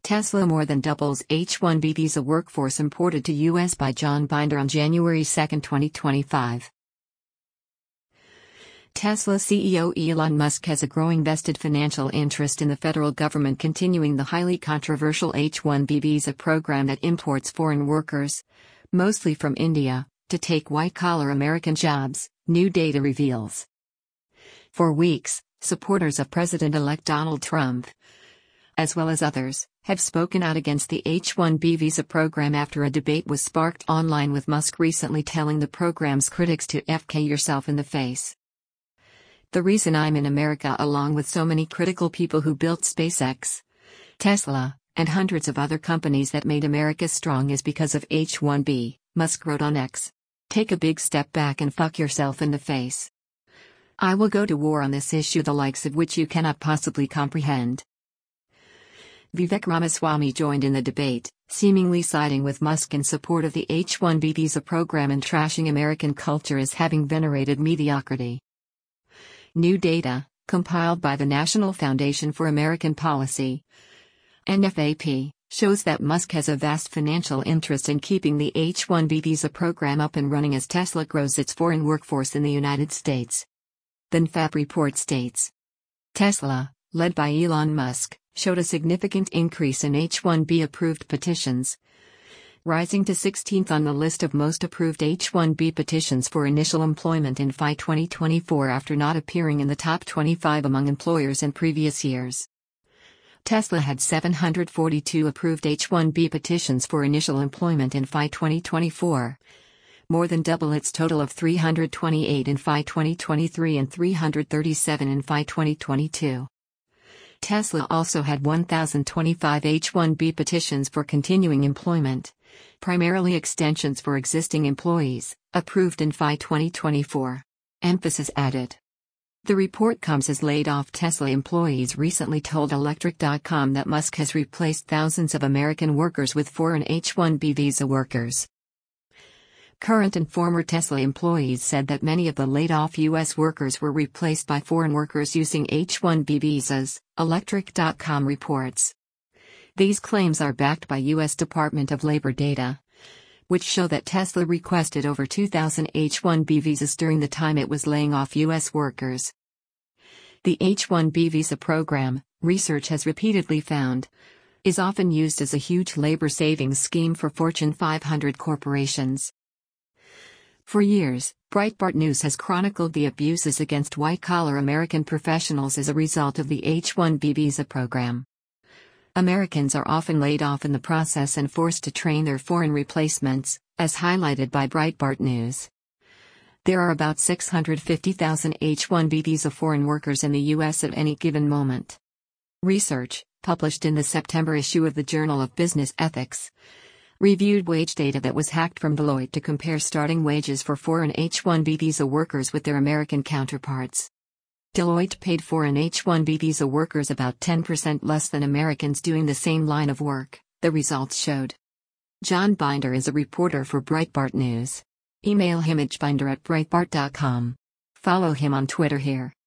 Tesla more than doubles H-1B visa workforce imported to U.S. by John Binder on January 2, 2025. Tesla CEO Elon Musk has a growing vested financial interest in the federal government continuing the highly controversial H-1B visa program that imports foreign workers, mostly from India, to take white-collar American jobs, new data reveals. For weeks, supporters of President-elect Donald Trump, as well as others, have spoken out against the H-1B visa program after a debate was sparked online, with Musk recently telling the program's critics to FK yourself in the face. The reason I'm in America, along with so many critical people who built SpaceX, Tesla, and hundreds of other companies that made America strong, is because of H-1B, Musk wrote on X. Take a big step back and fuck yourself in the face. I will go to war on this issue, the likes of which you cannot possibly comprehend. Vivek Ramaswamy joined in the debate, seemingly siding with Musk in support of the H-1B visa program and trashing American culture as having venerated mediocrity. New data, compiled by the National Foundation for American Policy, NFAP, shows that Musk has a vast financial interest in keeping the H-1B visa program up and running as Tesla grows its foreign workforce in the United States. The NFAP report states, Tesla, led by Elon Musk, showed a significant increase in H-1B approved petitions, rising to 16th on the list of most approved H-1B petitions for initial employment in FY 2024 after not appearing in the top 25 among employers in previous years. Tesla had 742 approved H-1B petitions for initial employment in FY 2024, more than double its total of 328 in FY 2023 and 337 in FY 2022. Tesla also had 1,025 H-1B petitions for continuing employment, primarily extensions for existing employees, approved in FY 2024. Emphasis added. The report comes as laid-off Tesla employees recently told Electric.com that Musk has replaced thousands of American workers with foreign H-1B visa workers. Current and former Tesla employees said that many of the laid-off U.S. workers were replaced by foreign workers using H-1B visas, Electric.com reports. These claims are backed by U.S. Department of Labor data, which show that Tesla requested over 2,000 H-1B visas during the time it was laying off U.S. workers. The H-1B visa program, research has repeatedly found, is often used as a huge labor savings scheme for Fortune 500 corporations. For years, Breitbart News has chronicled the abuses against white-collar American professionals as a result of the H-1B visa program. Americans are often laid off in the process and forced to train their foreign replacements, as highlighted by Breitbart News. There are about 650,000 H-1B visa foreign workers in the U.S. at any given moment. Research, published in the September issue of the Journal of Business Ethics, reviewed wage data that was hacked from Deloitte to compare starting wages for foreign H-1B visa workers with their American counterparts. Deloitte paid foreign H-1B visa workers about 10% less than Americans doing the same line of work, the results showed. John Binder is a reporter for Breitbart News. Email him at binder@breitbart.com. Follow him on Twitter here.